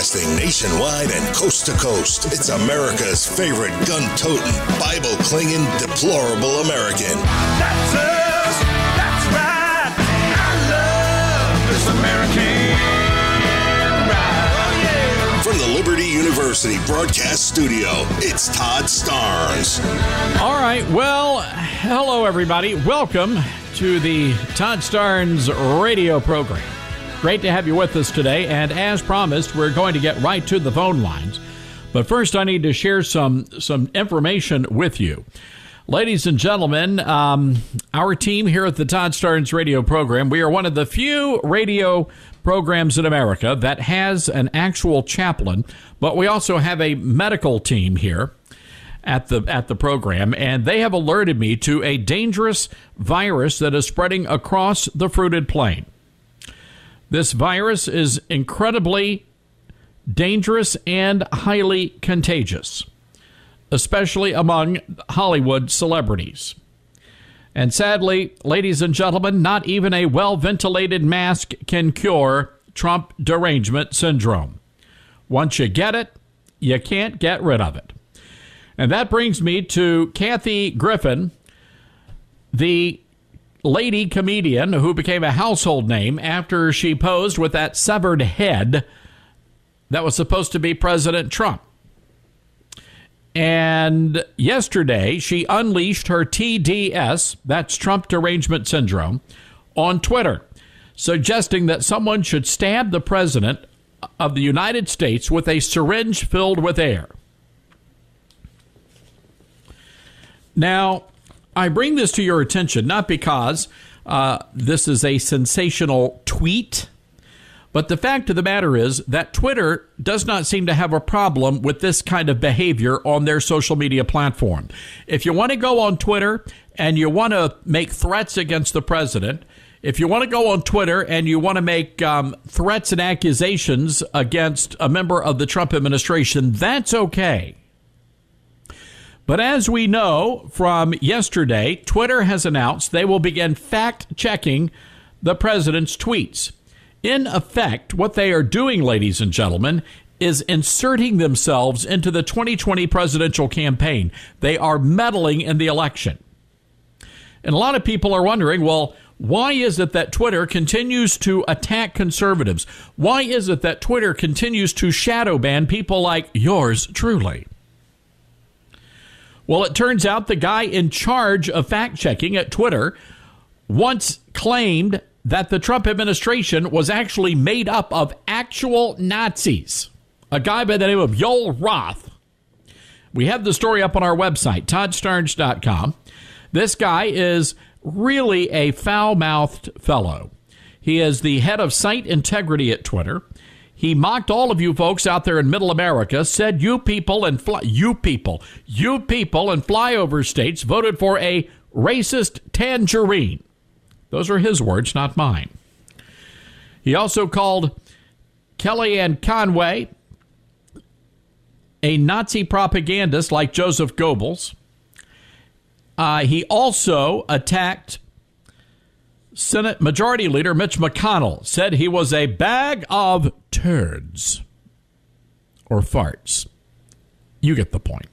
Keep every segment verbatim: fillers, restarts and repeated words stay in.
Broadcasting nationwide and coast to coast. It's America's favorite gun-toting, Bible-clinging, deplorable American. That's us. That's right. I love this American ride. Oh, yeah. From the Liberty University Broadcast Studio, it's Todd Starnes. All right. Well, hello, everybody. Welcome to the Todd Starnes radio program. Great to have you with us today, and as promised, we're going to get right to the phone lines. But first, I need to share some some information with you. Ladies and gentlemen, um, our team here at the Todd Starnes radio program, we are one of the few radio programs in America that has an actual chaplain, but we also have a medical team here at the at the program, and they have alerted me to a dangerous virus that is spreading across the fruited plain. This virus is incredibly dangerous and highly contagious, especially among Hollywood celebrities. And sadly, ladies and gentlemen, not even a well-ventilated mask can cure Trump derangement syndrome. Once you get it, you can't get rid of it. And that brings me to Kathy Griffin, the lady comedian who became a household name after she posed with that severed head that was supposed to be President Trump. And yesterday, she unleashed her T D S, that's Trump derangement syndrome, on Twitter, suggesting that someone should stab the president of the United States with a syringe filled with air. Now, I bring this to your attention not because uh, this is a sensational tweet, but the fact of the matter is that Twitter does not seem to have a problem with this kind of behavior on their social media platform. If you want to go on Twitter and you want to make threats against the president, if you want to go on Twitter and you want to make um, threats and accusations against a member of the Trump administration, that's okay. But as we know from yesterday, Twitter has announced they will begin fact-checking the president's tweets. In effect, what they are doing, ladies and gentlemen, is inserting themselves into the twenty twenty presidential campaign. They are meddling in the election. And a lot of people are wondering, well, why is it that Twitter continues to attack conservatives? Why is it that Twitter continues to shadow ban people like yours truly? Well, it turns out the guy in charge of fact-checking at Twitter once claimed that the Trump administration was actually made up of actual Nazis. A guy by the name of Yoel Roth. We have the story up on our website, todd starnes dot com. This guy is really a foul-mouthed fellow. He is the head of site integrity at Twitter. He mocked all of you folks out there in middle America, said you people and fly, you people, you people in flyover states voted for a racist tangerine. Those are his words, not mine. He also called Kellyanne Conway a Nazi propagandist like Joseph Goebbels. Uh, he also attacked Senate Majority Leader Mitch McConnell, said he was a bag of turds or farts. You get the point.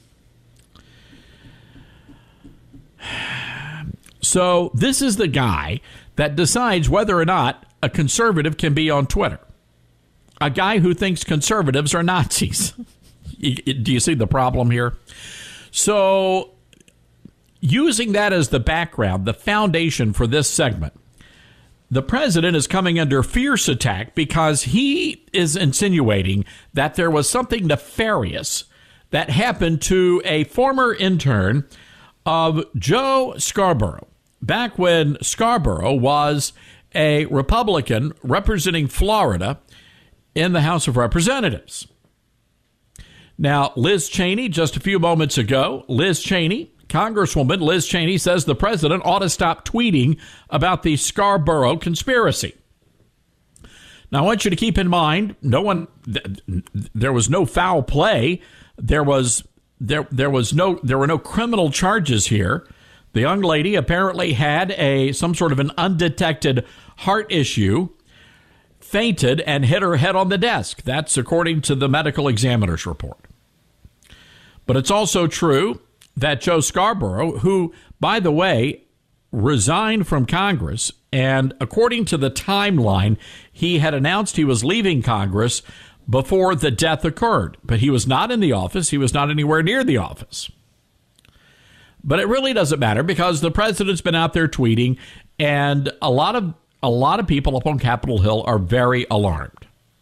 So this is the guy that decides whether or not a conservative can be on Twitter. A guy who thinks conservatives are Nazis. Do you see the problem here? So using that as the background, the foundation for this segment, the president is coming under fierce attack because he is insinuating that there was something nefarious that happened to a former intern of Joe Scarborough, back when Scarborough was a Republican representing Florida in the House of Representatives. Now, Liz Cheney, just a few moments ago, Liz Cheney, Congresswoman Liz Cheney, says the president ought to stop tweeting about the Scarborough conspiracy. Now, I want you to keep in mind, no one, th- there was no foul play. There was there there was no there were no criminal charges here. The young lady apparently had a some sort of an undetected heart issue. fainted and hit her head on the desk. That's according to the medical examiner's report. But it's also true that Joe Scarborough, who, by the way, resigned from Congress, and according to the timeline, he had announced he was leaving Congress before the death occurred. But he was not in the office. He was not anywhere near the office. But it really doesn't matter because the president's been out there tweeting, and a lot of a lot of people up on Capitol Hill are very alarmed.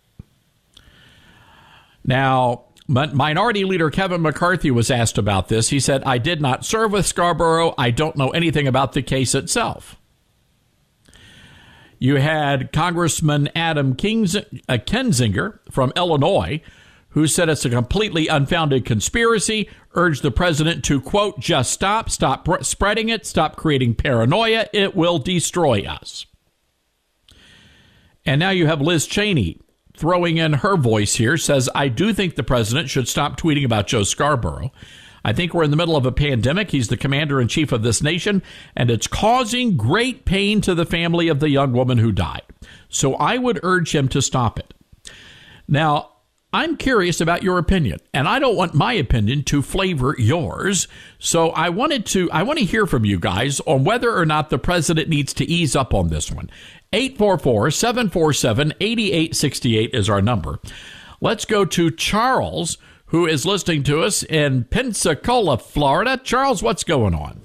Now, Minority Leader Kevin McCarthy was asked about this. He said, "I did not serve with Scarborough. I don't know anything about the case itself." You had Congressman Adam Kings, uh, Kinzinger from Illinois, who said it's a completely unfounded conspiracy, urged the president to, quote, just stop, stop spreading it, stop creating paranoia. It will destroy us. And now you have Liz Cheney throwing in her voice here, says, I do think the president should stop tweeting about Joe Scarborough. I think we're in the middle of a pandemic. He's the commander in chief of this nation, and it's causing great pain to the family of the young woman who died. So I would urge him to stop it. Now, I'm curious about your opinion, and I don't want my opinion to flavor yours. So I wanted to, I want to hear from you guys on whether or not the president needs to ease up on this one. eight four four, seven four seven, eight eight six eight is our number. Let's go to Charles, who is listening to us in Pensacola, Florida. Charles, what's going on?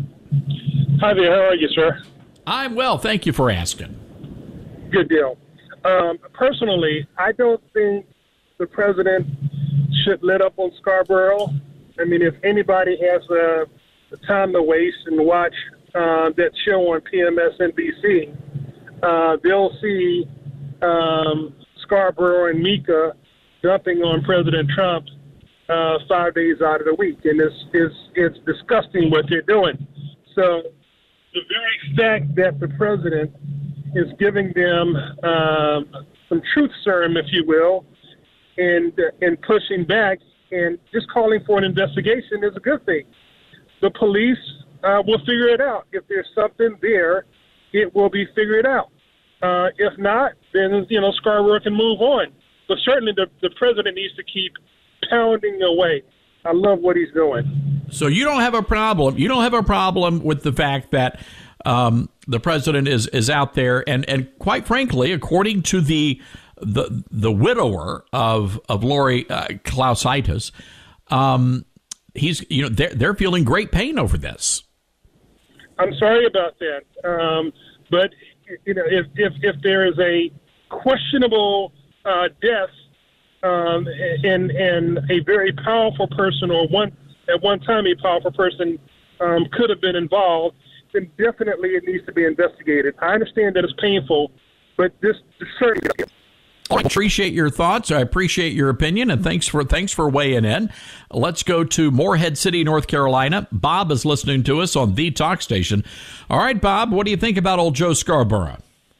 Hi there. How are you, sir? I'm well. Thank you for asking. Good deal. Um, personally, I don't think the president should let up on Scarborough. I mean, if anybody has uh, the time to waste and watch uh, that show on P M S N B C, uh, they'll see um, Scarborough and Mika dumping on President Trump uh, five days out of the week. And it's, it's, it's disgusting what they're doing. So the very fact that the president is giving them um, some truth serum, if you will, and, uh, and pushing back and just calling for an investigation is a good thing. The police uh, will figure it out. If there's something there, it will be figured out. Uh, if not, then, you know, Scarborough can move on. But certainly the, the president needs to keep pounding away. I love what he's doing. So you don't have a problem. You don't have a problem with the fact that um, the president is, is out there. And, and quite frankly, according to the the the widower of of Lori uh, Clausaitis, um, he's you know they're they're feeling great pain over this. I'm sorry about that, um, but you know if if if there is a questionable uh, death um, and and a very powerful person, or one at one time a powerful person um, could have been involved, then definitely it needs to be investigated. I understand that it's painful, but this certainly. I appreciate your thoughts. I appreciate your opinion, and thanks for thanks for weighing in. Let's go to Morehead City, North Carolina. Bob is listening to us on the talk station. All right, Bob, what do you think about old Joe Scarborough?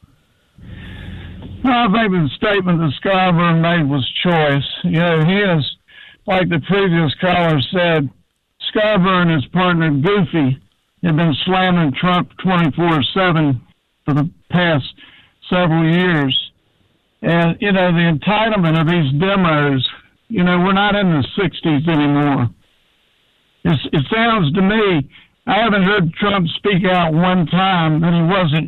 Well, I think the statement that Scarborough made was choice. You know, he is, like the previous caller said, Scarborough and his partner Goofy have been slamming Trump twenty-four seven for the past several years. And, you know, the entitlement of these demos, you know, we're not in the sixties anymore. It's, it sounds to me, I haven't heard Trump speak out one time that he wasn't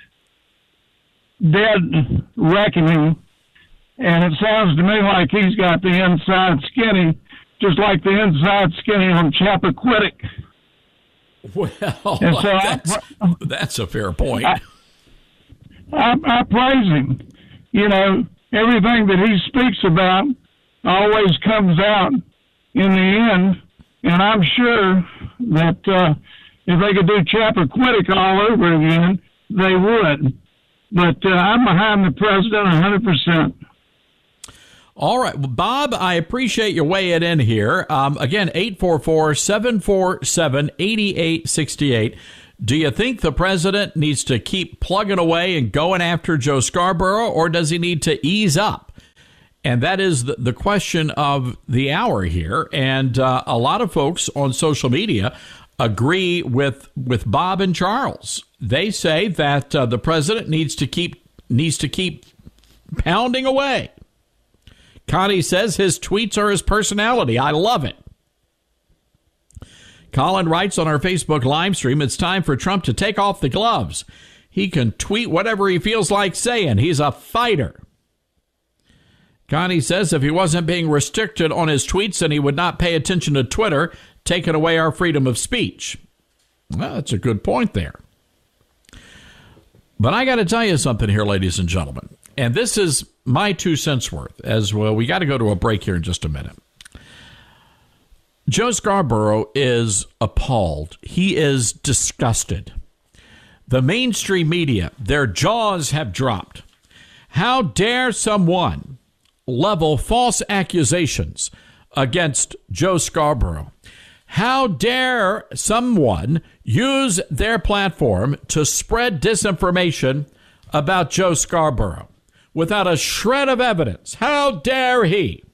dead reckoning. And it sounds to me like he's got the inside skinny, just like the inside skinny on Chappaquiddick. Well, and so that's, I, that's a fair point. I, I, I praise him. You know, everything that he speaks about always comes out in the end, and I'm sure that uh, if they could do Chappaquiddick all over again, they would. But uh, I'm behind the president one hundred percent. All right. Well, Bob, I appreciate your weighing in here. Um, again, eight four four, seven four seven, eight eight six eight. Do you think the president needs to keep plugging away and going after Joe Scarborough, or does he need to ease up? And that is the, the question of the hour here. And uh, a lot of folks on social media agree with with Bob and Charles. They say that uh, the president needs to keep needs to keep pounding away. Connie says his tweets are his personality. I love it. Colin writes on our Facebook live stream, it's time for Trump to take off the gloves. He can tweet whatever he feels like saying. He's a fighter. Connie says if he wasn't being restricted on his tweets, then he would not pay attention to Twitter, taking away our freedom of speech. Well, that's a good point there. But I got to tell you something here, ladies and gentlemen. And this is my two cents worth, as well. We got to go to a break here in just a minute. Joe Scarborough is appalled. He is disgusted. The mainstream media, their jaws have dropped. How dare someone level false accusations against Joe Scarborough? How dare someone use their platform to spread disinformation about Joe Scarborough without a shred of evidence? How dare he?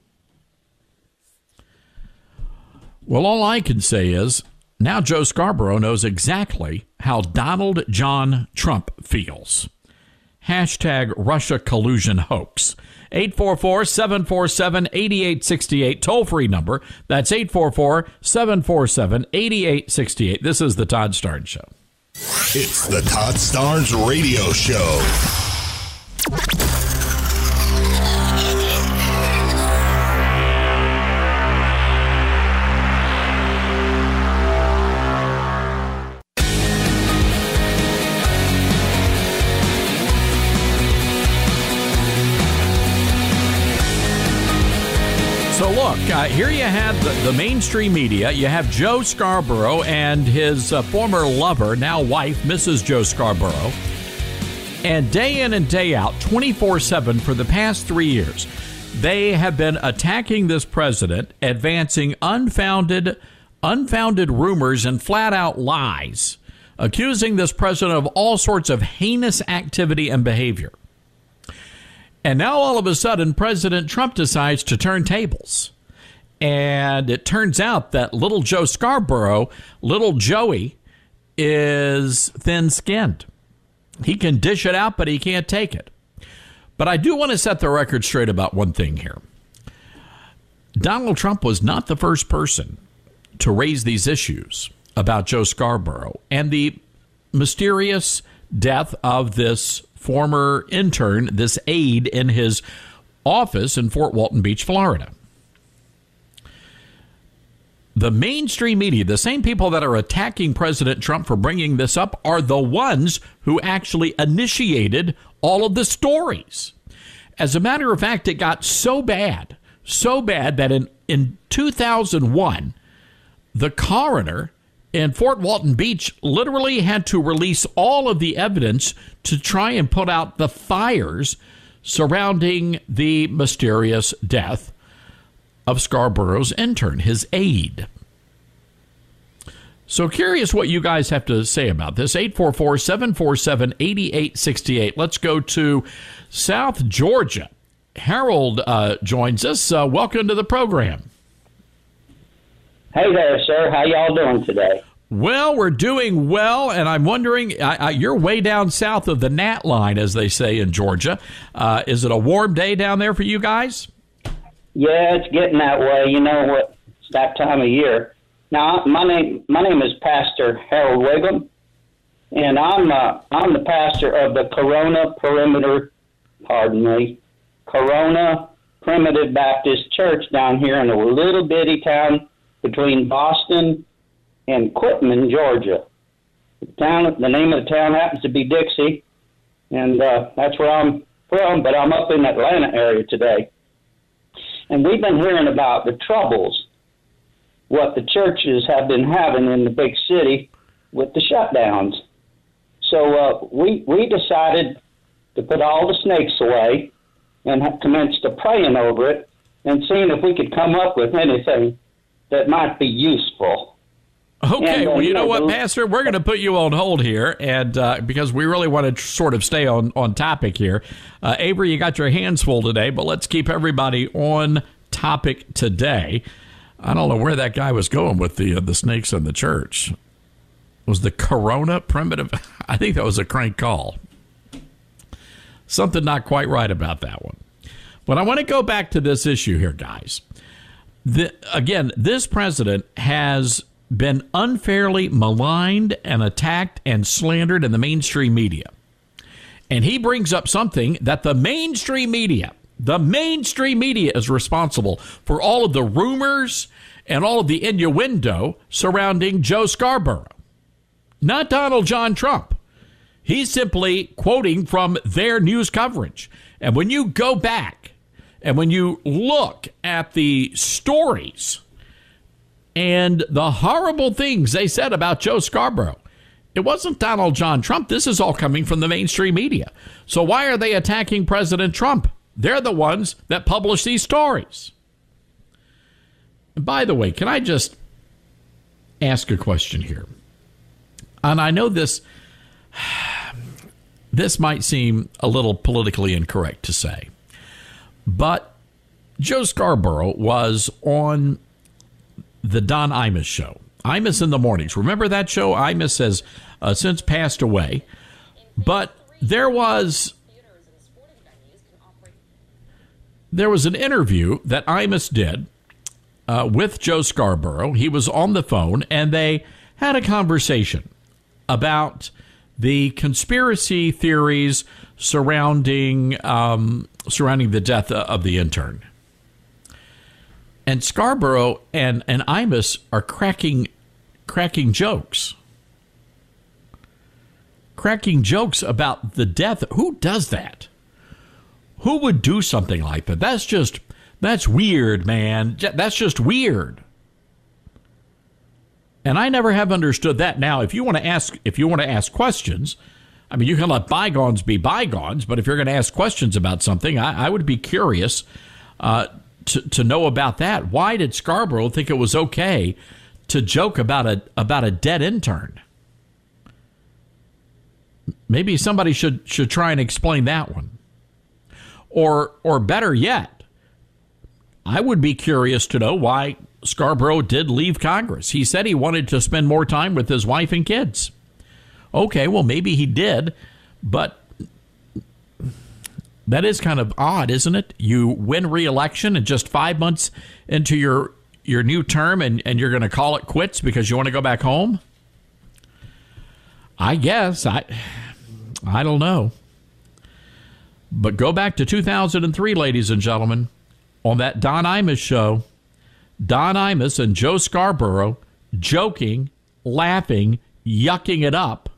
Well, all I can say is now Joe Scarborough knows exactly how Donald John Trump feels. Hashtag Russia collusion hoax. eight four four, seven four seven, eight eight six eight, toll-free number. That's eight four four, seven four seven, eight eight six eight. This is the Todd Starnes Show. It's the Todd Starnes Radio Show. So look, uh, here you have the, the mainstream media. You have Joe Scarborough and his uh, former lover, now wife, Missus Joe Scarborough. And day in and day out, twenty-four seven for the past three years, they have been attacking this president, advancing unfounded, unfounded rumors and flat-out lies, accusing this president of all sorts of heinous activity and behavior. And now all of a sudden, President Trump decides to turn tables. And it turns out that little Joe Scarborough, little Joey, is thin-skinned. He can dish it out, but he can't take it. But I do want to set the record straight about one thing here. Donald Trump was not the first person to raise these issues about Joe Scarborough and the mysterious death of this former intern, this aide in his office in Fort Walton Beach, Florida. The mainstream media, the same people that are attacking President Trump for bringing this up, are the ones who actually initiated all of the stories. As a matter of fact, it got so bad, so bad that in, in two thousand one, the coroner in Fort Walton Beach literally had to release all of the evidence to try and put out the fires surrounding the mysterious death of Scarborough's intern, his aide. So curious what you guys have to say about this. eight four four, seven four seven, eight eight six eight. Let's go to South Georgia. Harold uh, joins us. Uh, welcome to the program. Hey there, sir. How y'all doing today? Well, we're doing well, and I'm wondering, I, I, you're way down south of the gnat line, as they say in Georgia. Uh, is it a warm day down there for you guys? Yeah, it's getting that way. You know what? It's that time of year. Now, my name my name is Pastor Harold Wiggum, and I'm uh, I'm the pastor of the Corona Perimeter, pardon me, Corona Primitive Baptist Church down here in a little bitty town between Boston and Quitman, Georgia. The town, the name of the town happens to be Dixie, and uh, that's where I'm from, but I'm up in the Atlanta area today. And we've been hearing about the troubles, what the churches have been having in the big city with the shutdowns. So uh, we, we decided to put all the snakes away and have commenced to praying over it and seeing if we could come up with anything that might be useful. Okay, and, uh, well, you know what, the, Pastor? We're going to put you on hold here, and uh, because we really want to sort of stay on, on topic here. Uh, Avery, you got your hands full today, but let's keep everybody on topic today. I don't know where that guy was going with the uh, the snakes in the church. Was the Corona Primitive? I think that was a crank call. Something not quite right about that one. But I want to go back to this issue here, guys. The, again, this president has been unfairly maligned and attacked and slandered in the mainstream media. And he brings up something that the mainstream media, the mainstream media is responsible for all of the rumors and all of the innuendo surrounding Joe Scarborough. Not Donald John Trump. He's simply quoting from their news coverage. And when you go back and when you look at the stories and the horrible things they said about Joe Scarborough, it wasn't Donald John Trump. This is all coming from the mainstream media. So why are they attacking President Trump? They're the ones that publish these stories. And by the way, can I just ask a question here? And I know this this might seem a little politically incorrect to say, but Joe Scarborough was on the Don Imus show. Imus in the mornings. Remember that show? Imus has uh, since passed away. But there was there was an interview that Imus did uh, with Joe Scarborough. He was on the phone, and they had a conversation about the conspiracy theories surrounding um, surrounding the death of the intern. And Scarborough and, and Imus are cracking cracking jokes. Cracking jokes about the death. Who does that? Who would do something like that? That's just, that's weird, man. That's just weird. And I never have understood that. Now, if you want to ask, if you want to ask questions, I mean, you can let bygones be bygones, but if you're going to ask questions about something, I, I would be curious uh, to, to know about that. Why did Scarborough think it was okay to joke about a about a dead intern? Maybe somebody should should try and explain that one. Or or better yet, I would be curious to know why Scarborough did leave Congress. He said he wanted to spend more time with his wife and kids. Okay, well, maybe he did, but that is kind of odd, isn't it? You win re-election and just five months into your your new term, and, and you're going to call it quits because you want to go back home? I guess. I, I don't know. But go back to two thousand three, ladies and gentlemen, on that Don Imus show. Don Imus and Joe Scarborough joking, laughing, yucking it up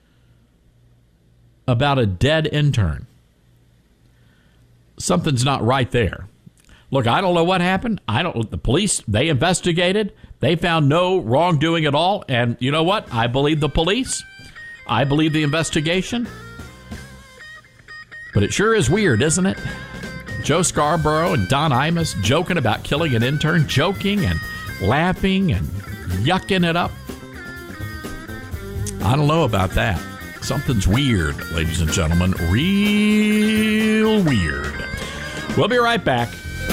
about a dead intern. Something's not right there. Look, I don't know what happened. I don't. The police, they investigated. They found no wrongdoing at all. And you know what? I believe the police. I believe the investigation. But it sure is weird, isn't it? Joe Scarborough and Don Imus joking about killing an intern, joking and laughing and yucking it up. I don't know about that. Something's weird, ladies and gentlemen. Real weird. We'll be right back.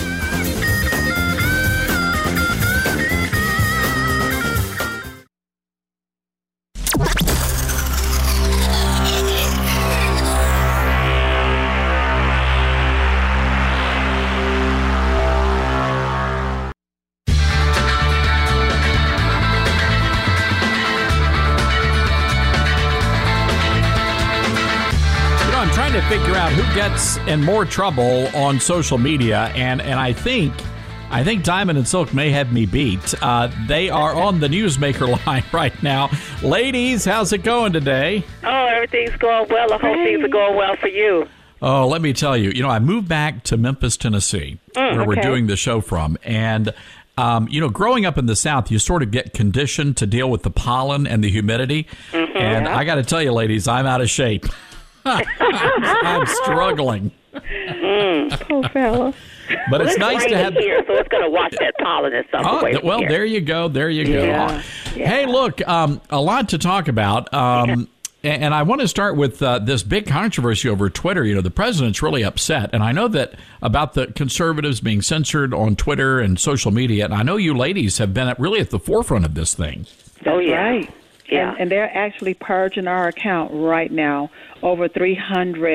Figure out who gets in more trouble on social media, and and I think I think Diamond and Silk may have me beat. Uh, they are on the Newsmaker line right now. Ladies, how's it going today? Oh, everything's going well. I hope hey. things are going well for you. Oh, let me tell you. You know, I moved back to Memphis, Tennessee, mm, where okay. we're doing the show from, and um, you know, growing up in the South, you sort of get conditioned to deal with the pollen and the humidity, mm-hmm. and I got to tell you, ladies, I'm out of shape. I'm, I'm struggling. Mm. Oh, fella. But well, it's, it's nice to have here, so it's going to wash that pollen and stuff oh, away. Well, here. there you go. There you go. Yeah. Yeah. Hey, look, um, a lot to talk about. Um, yeah. And I want to start with uh, this big controversy over Twitter. You know, the president's really upset. And I know that about the conservatives being censored on Twitter and social media. And I know you ladies have been at, really at the forefront of this thing. Oh, yeah. Right. Yeah. And, and they're actually purging our account right now. Over three hundred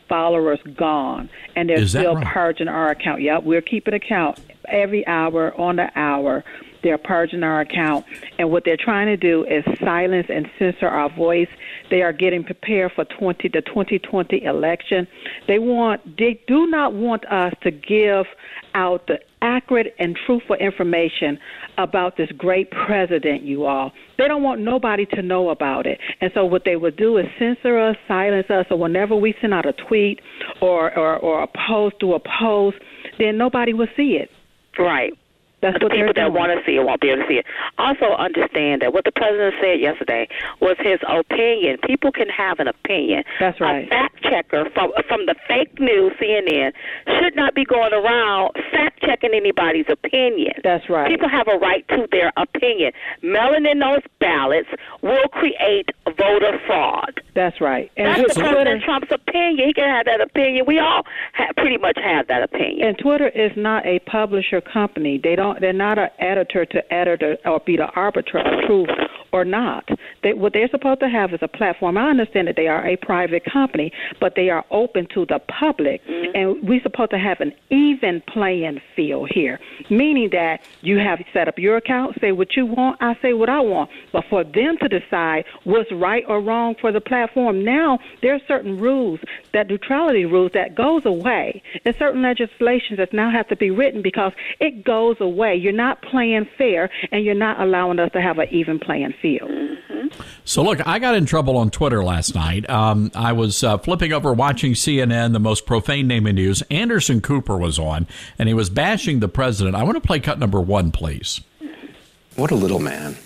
followers gone, and they're Is that still right? purging our account. Yep, we're keeping account every hour on the hour. They're purging our account, and what they're trying to do is silence and censor our voice. They are getting prepared for twenty the twenty twenty election. They want, they do not want us to give out the accurate and truthful information about this great president, you all. They don't want nobody to know about it. And so what they would do is censor us, silence us, or whenever we send out a tweet or, or, or a post to a post, then nobody will see it. Right. That's the what people they're that doing. want to see it won't be able to see it. Also understand that what the president said yesterday was his opinion. People can have an opinion. That's right. A fact checker from from the fake news, C N N, should not be going around fact checking anybody's opinion. That's right. People have a right to their opinion. Mailing in those ballots will create voter fraud. That's right. And That's with the Twitter, President Trump's opinion. He can have that opinion. We all ha- pretty much have that opinion. and Twitter is not a publisher company. They don't. They're not an editor to editor or be the arbiter of truth or not. They, what they're supposed to have is a platform. I understand that they are a private company, but they are open to the public, mm-hmm. and we're supposed to have an even playing field here, meaning that you have set up your account, say what you want, I say what I want, but for them to decide what's right or wrong for the platform, now there are certain rules, that neutrality rules, that goes away. There's certain legislations that now have to be written because it goes away. You're not playing fair, and you're not allowing us to have an even playing field. Mm-hmm. So, look, I got in trouble on Twitter last night. Um, I was uh, flipping over watching C N N, the most profane name in news. Anderson Cooper was on, and he was bashing the president. I want to play cut number one, please. What a little man.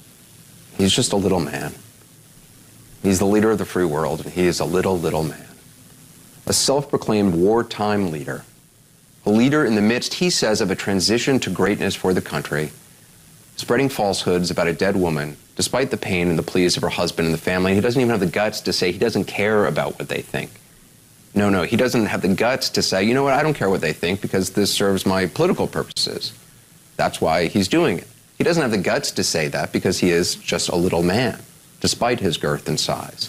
He's just a little man. He's the leader of the free world, and he is a little, little man. A self-proclaimed wartime leader. A leader in the midst, he says, of a transition to greatness for the country, spreading falsehoods about a dead woman, despite the pain and the pleas of her husband and the family. He doesn't even have the guts to say he doesn't care about what they think. No, no, he doesn't have the guts to say, you know what, I don't care what they think because this serves my political purposes. That's why he's doing it. He doesn't have the guts to say that because he is just a little man, despite his girth and size.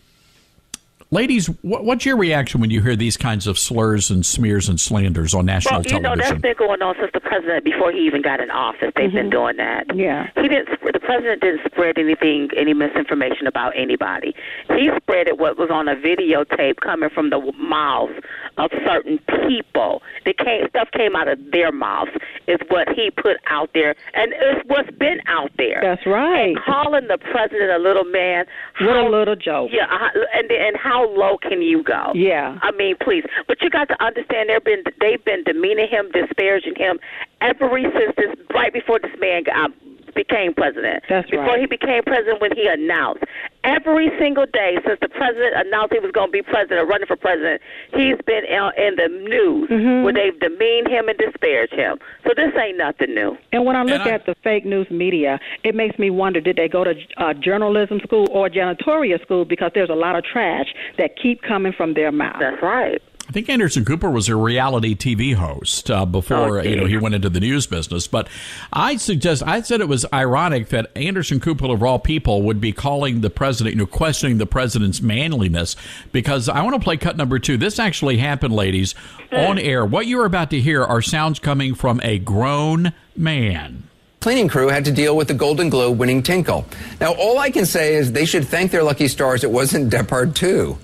Ladies, what's your reaction when you hear these kinds of slurs and smears and slanders on national well, you television? know, that's been going on since the president, before he even got in office. They've Mm-hmm. been doing that. Yeah. He didn't. The president didn't spread anything, any misinformation about anybody. He spreaded what was on a videotape coming from the mouths of certain people. They came, stuff came out of their mouths. Is what he put out there, and it's what's been out there. That's right. And calling the president a little man. What how, a little joke. Yeah, uh, and and how low can you go? Yeah. I mean, please. But you got to understand, they've been they've been demeaning him, disparaging him, ever since this, right before this man got, became president. That's before right. he became president, when he announced. Every single day since the president announced he was going to be president, running for president, he's been in, in the news Mm-hmm. where they've demeaned him and disparaged him. So this ain't nothing new. And when I look And I- at the fake news media, it makes me wonder, did they go to uh, journalism school or janitorial school? Because there's a lot of trash that keep coming from their mouth. That's right. I think Anderson Cooper was a reality T V host uh, before Oh, you know he went into the news business. But I suggest I said it was ironic that Anderson Cooper, of all people, would be calling the president, you know, questioning the president's manliness. Because I want to play cut number two. This actually happened, ladies, on air. What you're about to hear are sounds coming from a grown man. Cleaning crew had to deal with the Golden Globe winning Tinkle. Now, all I can say is they should thank their lucky stars it wasn't Deppard two.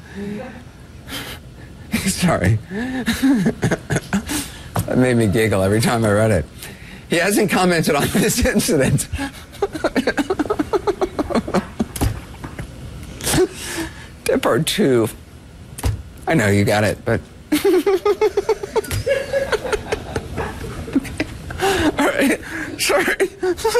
Sorry. That made me giggle every time I read it. He hasn't commented on this incident. Deppard two. I know you got it, but... All right. Sorry.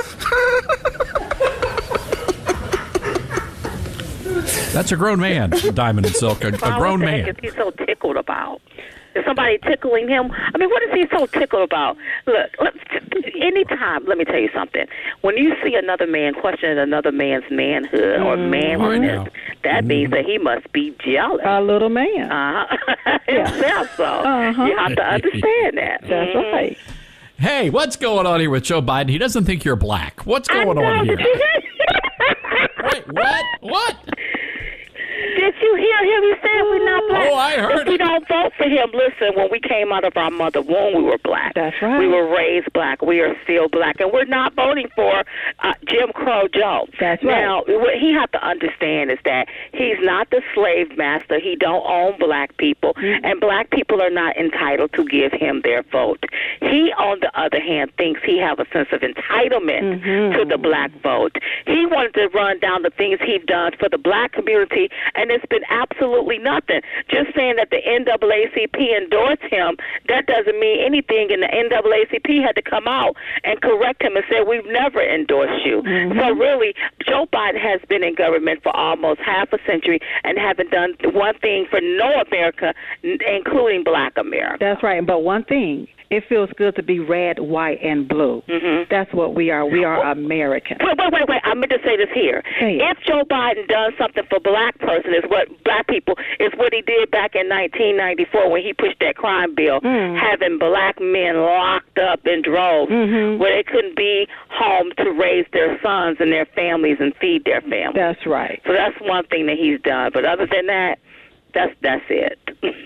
That's a grown man, Diamond and Silk, a, a grown What the man. heck is he so tickled about? Is somebody tickling him? I mean, what is he so tickled about? Look, let, anytime, let me tell you something. When you see another man questioning another man's manhood or manliness, Right that means that he must be jealous. A little man. Uh-huh. Himself, so Uh-huh. you have to understand that. That's Mhm. right. Hey, what's going on here with Joe Biden? He doesn't think you're black. What's going I on know. here? Wait, what? What? Did you hear him? He said we're not black. what? Oh, I heard if we it. don't vote for him, listen, when we came out of our mother womb, we were black. That's right. We were raised black. We are still black. And we're not voting for uh, Jim Crow Joe. That's right. Now, what he has to understand is that he's not the slave master. He don't own black people. Mm-hmm. And black people are not entitled to give him their vote. He, on the other hand, thinks he have a sense of entitlement mm-hmm. to the black vote. He wanted to run down the things he's done for the black community, and it's been absolutely nothing. Just saying that the N double A C P endorsed him, that doesn't mean anything, and the N double A C P had to come out and correct him and say, we've never endorsed you. Mm-hmm. So really, Joe Biden has been in government for almost half a century and haven't done one thing for no America, including black America. That's right. But one thing, it feels good to be red, white, and blue. Mm-hmm. That's what we are. We are Americans. Wait, wait, wait, wait. I meant to say this here. Hey. If Joe Biden does something for black person, is what black people is what he did back in nineteen ninety-four when he pushed that crime bill, mm. having black men locked up in droves mm-hmm. where they couldn't be home to raise their sons and their families and feed their families. That's right. So that's one thing that he's done. But other than that, That's that's it.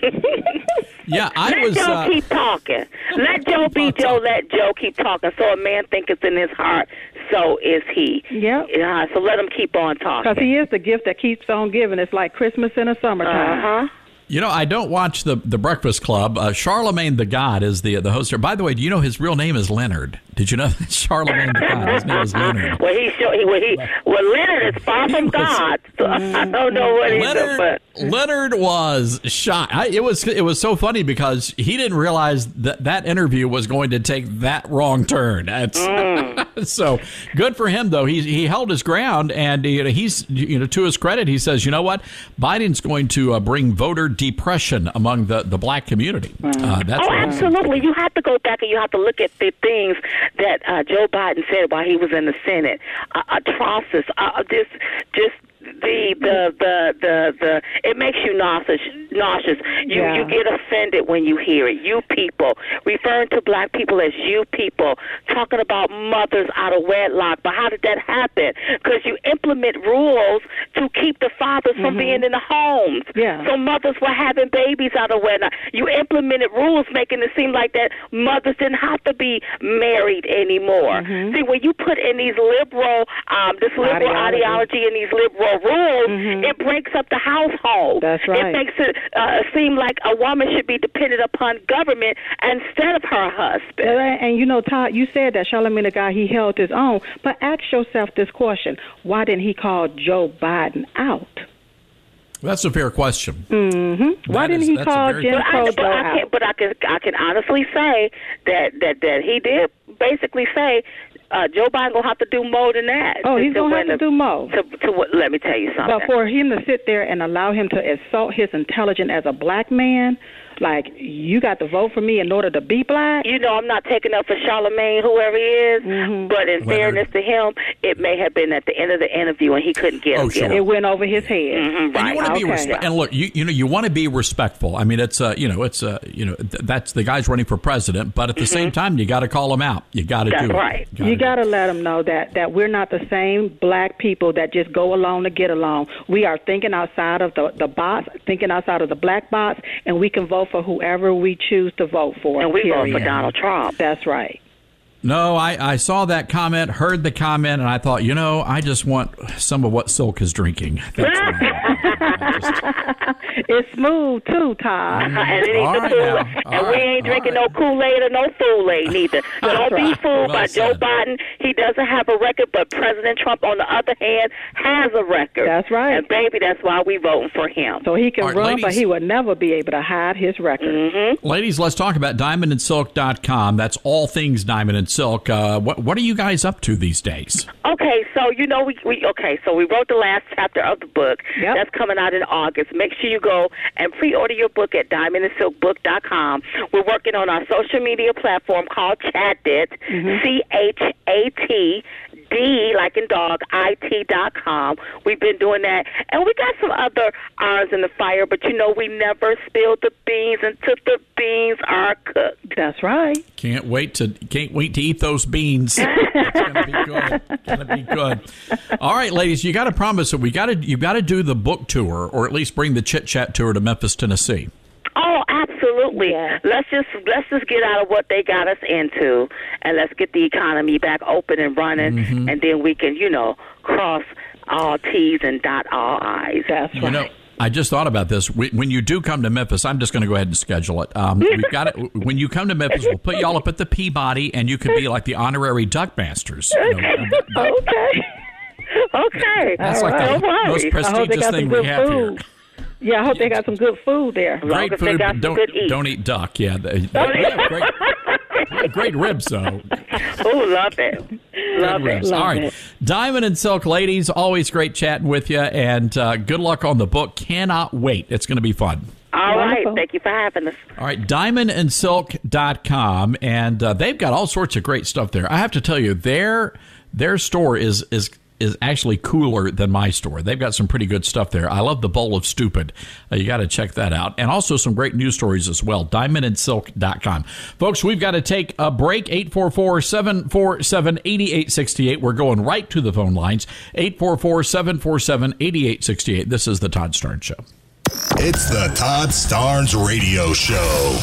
Yeah, I let was. Joe uh, keep talking. Let Joe be Joe. Let Joe keep talking. So a man thinketh in his heart, so is he. Yep. Uh, so let him keep on talking. Because he is the gift that keeps on giving. It's like Christmas in the summertime. Uh huh. You know, I don't watch the the Breakfast Club. Uh, Charlemagne the God is the the host. By the way, do you know his real name is Leonard? Did you know that? Charlemagne the God? His name is Leonard. Well, he, he, well, he, well, Leonard is far from God, so I don't know what he Leonard, but Leonard was shot. I, it was it was so funny because he didn't realize that that interview was going to take that wrong turn. That's, mm. So good for him, though. He he held his ground, and you know, he's you know to his credit, he says, you know what, Biden's going to uh, bring voter depression among the, the black community. Uh, that's oh, absolutely. You have to go back and you have to look at the things that uh, Joe Biden said while he was in the Senate. Uh, atrocious. Uh, this just. The, the the the the it makes you nauseous. Nauseous. You yeah. you get offended when you hear it. You people referring to black people as you people, talking about mothers out of wedlock. But how did that happen? Because you implement rules to keep the fathers mm-hmm. from being in the homes. Yeah. So mothers were having babies out of wedlock. You implemented rules making it seem like that mothers didn't have to be married anymore. Mm-hmm. See, when you put in these liberal, um, this liberal ideology, ideology and these liberal rules, mm-hmm. it breaks up the household. That's right. It makes it uh, seem like a woman should be dependent upon government instead of her husband. And, and you know, Todd, you said that Charlemagne the guy, he held his own. But ask yourself this question: why didn't he call Joe Biden out? That's a fair question. Mm-hmm. Why That didn't is- he that's a call very- Jim But I, Crow but Joe I out? can, but I can, I can honestly say that that that he did basically say uh, Joe Biden gonna have to do more than that. Oh, to, he's gonna have win to the- do more. To, to what? Let me tell you something. But for him to sit there and allow him to assault his intelligence as a black man, like, you got to vote for me in order to be black? You know, I'm not taking up for Charlemagne, whoever he is, mm-hmm. but in Leonard. fairness to him, it may have been at the end of the interview and he couldn't get Oh, him. sure. Get It him. went over his head. Mm-hmm, And right. you want to be Okay. respe- and look, you you know you want to be respectful. I mean, it's uh, you know it's uh, you know th- that's the guy's running for president, but at the Mm-hmm. same time, you got to call him out. You got to That's do right. it. You got do to let them know that, that we're not the same black people that just go along to get along. We are thinking outside of the, the box, thinking outside of the black box, and we can vote for whoever we choose to vote for. And we vote period. for Donald Trump. That's right. No, I, I saw that comment, heard the comment, and I thought, you know, I just want some of what Silk is drinking. That's what I want. It's smooth, too, Todd. and it ain't All the right Kool-Aid. now. All And we right. ain't All drinking right. no Kool-Aid or no Fool-Aid neither. So don't be right. fooled Well by Joe said. Biden. He doesn't have a record, but President Trump, on the other hand, has a record. That's right. And, baby, that's why we voting for him. So he can All right, run, but ladies. he would never be able to hide his record. Mm-hmm. Ladies, let's talk about diamond and silk dot com. That's all things Diamond and Silk. Uh, what what are you guys up to these days? Okay, so you know we, we okay, so we wrote the last chapter of the book. Yep. That's coming out in August. Make sure you go and pre-order your book at diamond and silk book dot com. We're working on our social media platform called Chatbit, C H A T D, like in dog, I T dot com. We've been doing that, and we got some other irons in the fire, but you know we never spill the beans until the beans are cooked. That's right. Can't wait to can't wait to eat those beans. It's gonna be good. It's gonna be good. All right, ladies, you got to promise that we got to you got to do the book tour. tour, or at least bring the Chit Chat tour to Memphis, Tennessee. Oh, absolutely. Yeah. Let's just let's just get out of what they got us into, and let's get the economy back open and running, mm-hmm. and then we can, you know, cross all T's and dot all I's. That's right. You know, I just thought about this. When you do come to Memphis, I'm just going to go ahead and schedule it. Um, we've got it. When you come to Memphis, we'll put you all up at the Peabody, and you could be like the honorary duck masters. You know? Okay. Okay. That's all like right. the most prestigious thing we have food. here. Yeah, I hope they got some good food there. Great food, but don't, don't eat duck. Yeah, they, they, they have great, great ribs, though. Oh, love it. Love good it. Ribs. Love All right. it. Diamond and Silk ladies, always great chatting with you, and uh, good luck on the book. Cannot wait. It's going to be fun. All right. Thank you for having us. All right, diamond and silk dot com, and uh, they've got all sorts of great stuff there. I have to tell you, their their store is is is actually cooler than my store. They've got some pretty good stuff there. I love the Bowl of Stupid. Uh, you got to check that out. And also some great news stories as well. diamond and silk dot com. Folks, we've got to take a break. eight four four, seven four seven, eight eight six eight. We're going right to the phone lines. eight four four, seven four seven, eight eight six eight. This is the Todd Starnes Show. It's the Todd Starnes Radio Show.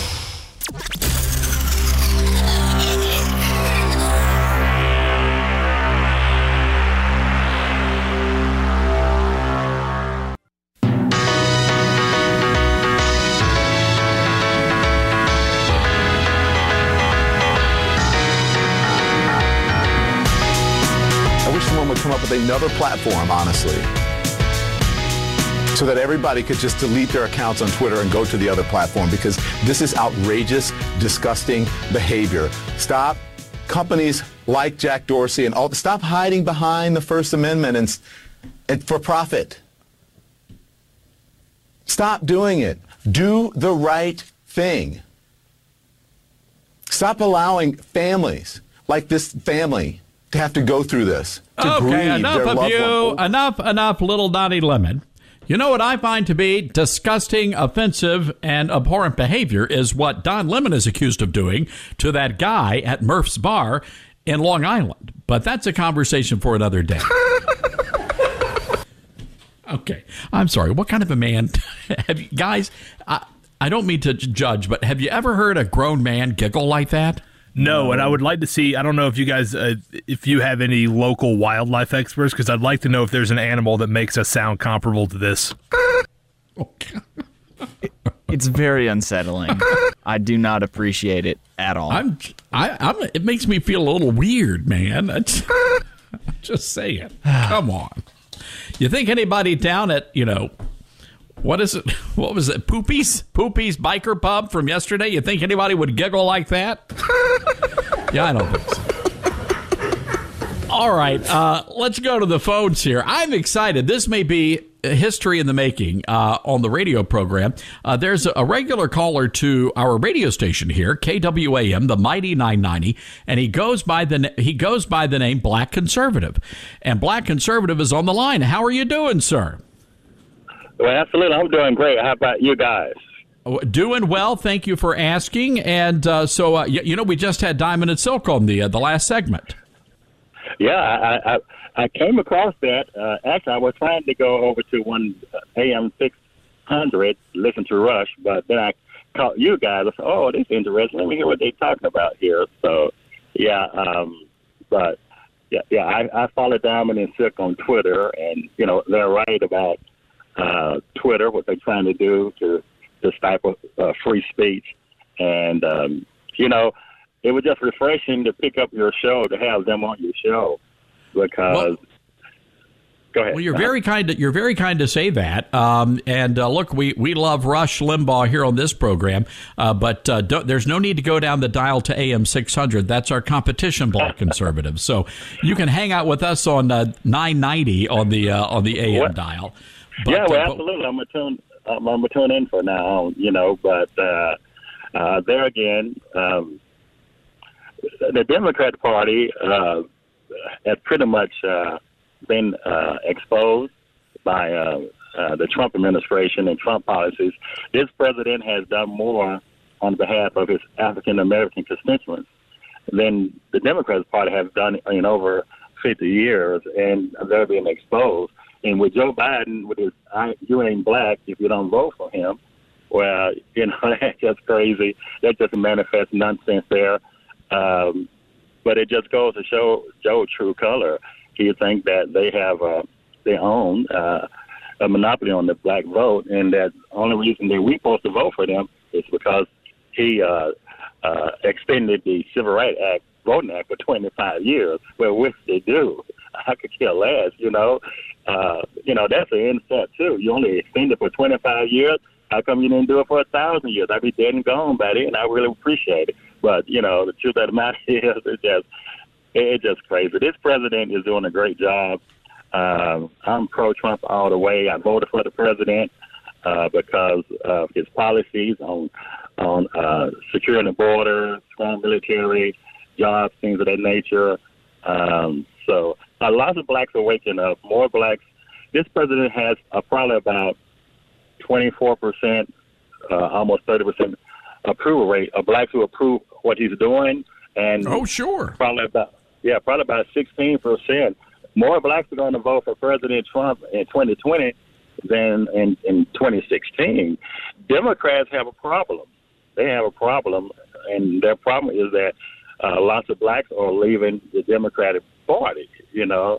Would come up with another platform, honestly, so that everybody could just delete their accounts on Twitter and go to the other platform, because this is outrageous, disgusting behavior. Stop. Companies like Jack Dorsey and all, stop hiding behind the First Amendment and, and for profit. Stop doing it. Do the right thing. Stop allowing families like this family to have to go through this. To Okay, enough of you. One. Enough, enough, little Donnie Lemon. You know what I find to be disgusting, offensive, and abhorrent behavior is what Don Lemon is accused of doing to that guy at Murph's Bar in Long Island. But that's a conversation for another day. Okay, I'm sorry. What kind of a man have you guys? I, I don't mean to judge, but have you ever heard a grown man giggle like that? No, and I would like to see, I don't know if you guys, uh, if you have any local wildlife experts, because I'd like to know if there's an animal that makes a sound comparable to this. It's very unsettling. I do not appreciate it at all. I'm, I, I'm, it makes me feel a little weird, man. I'm just saying. Come on. You think anybody down at, you know, what is it? What was it? Poopy's? Poopy's Biker Pub from yesterday? You think anybody would giggle like that? Yeah, I don't think so. All right, uh, let's go to the phones here. I'm excited. This may be history in the making uh, on the radio program. Uh, there's a regular caller to our radio station here, K W A M, the Mighty nine ninety, and he goes by the he goes by the name Black Conservative. And Black Conservative is on the line. How are you doing, sir? Well, absolutely. I'm doing great. How about you guys? Doing well. Thank you for asking. And uh, so, uh, you, you know, we just had Diamond and Silk on the uh, the last segment. Yeah, I I, I came across that. Uh, actually, I was trying to go over to one A M six hundred, listen to Rush, but then I caught you guys. I said, oh, this is interesting. Let me hear what they're talking about here. So, yeah, um, but, yeah, yeah, I, I follow Diamond and Silk on Twitter, and, you know, they're right about Uh, Twitter, what they're trying to do to, to stifle uh, free speech. And, um, you know, it was just refreshing to pick up your show, to have them on your show. Because, well, go ahead. Well, you're very kind to, you're very kind to say that. Um, and uh, look, we, we love Rush Limbaugh here on this program, uh, but uh, don't, there's no need to go down the dial to A M six hundred. That's our competition, Black Conservative. So you can hang out with us on uh, nine ninety on the uh, on the A M what? dial. But, yeah, well, uh, absolutely. I'm gonna tune. I'm gonna tune in for now. You know, but uh, uh, there again, um, the Democrat Party uh, has pretty much uh, been uh, exposed by uh, uh, the Trump administration and Trump policies. This president has done more on behalf of his African American constituents than the Democrat Party has done in over fifty years, and they're being exposed. And with Joe Biden, with his I, "you ain't black if you don't vote for him," well, you know, that's just crazy. That just manifests nonsense there. Um, but it just goes to show Joe's true color. He think that they have uh, their own uh, a monopoly on the black vote, and that the only reason that we're supposed to vote for them is because he uh, uh, extended the Civil Rights Act, Voting Act, for twenty-five years. Well, which they do. I could care less, you know. Uh, you know, that's an insult, too. You only extended for twenty-five years. How come you didn't do it for a thousand years? I'd be dead and gone by then, and I really appreciate it. But, you know, the truth of the matter is, it's just, it's just crazy. This president is doing a great job. Um, I'm pro-Trump all the way. I voted for the president uh, because of his policies on on uh, securing the border, strong military, jobs, things of that nature. Um, so a lot of blacks are waking up. More blacks. This president has uh, probably about twenty-four percent, uh, almost thirty percent approval rate of blacks who approve what he's doing. And oh, sure. Probably about, yeah, probably about sixteen percent. More blacks are going to vote for President Trump in twenty twenty than in, in twenty sixteen. Democrats have a problem. They have a problem, and their problem is that uh, lots of blacks are leaving the Democratic Party, you know,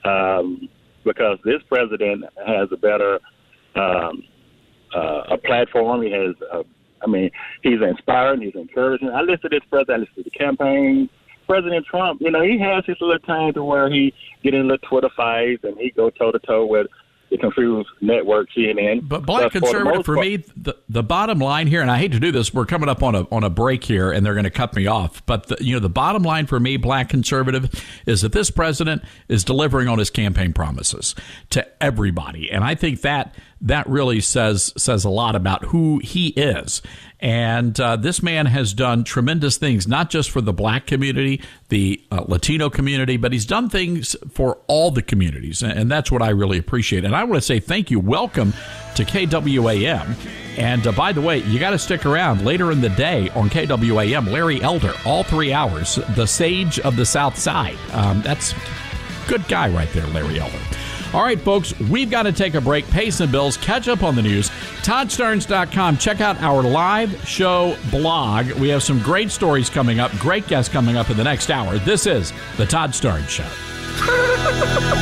um, because this president has a better um, uh, a platform. He has, a, I mean, he's inspiring, he's encouraging. I listen to this president, I listen to the campaign. President Trump, you know, he has his little time to where he get in little Twitter fights and he go toe-to-toe with the confused network, C N N. But black but conservative, for, for me, the, the bottom line here, and I hate to do this, we're coming up on a on a break here, and they're going to cut me off. But the, you know, the bottom line for me, black conservative, is that this president is delivering on his campaign promises to everybody, and I think that that really says says a lot about who he is. And uh, this man has done tremendous things, not just for the black community, the uh, Latino community, but he's done things for all the communities. And that's what I really appreciate. And I want to say thank you. Welcome to K W A M. And uh, by the way, you got to stick around later in the day on K W A M. Larry Elder, all three hours, the sage of the South Side. Um, that's a good guy right there, Larry Elder. All right, folks, we've got to take a break, pay some bills, catch up on the news. Todd Starnes dot com. Check out our live show blog. We have some great stories coming up, great guests coming up in the next hour. This is The Todd Starnes Show.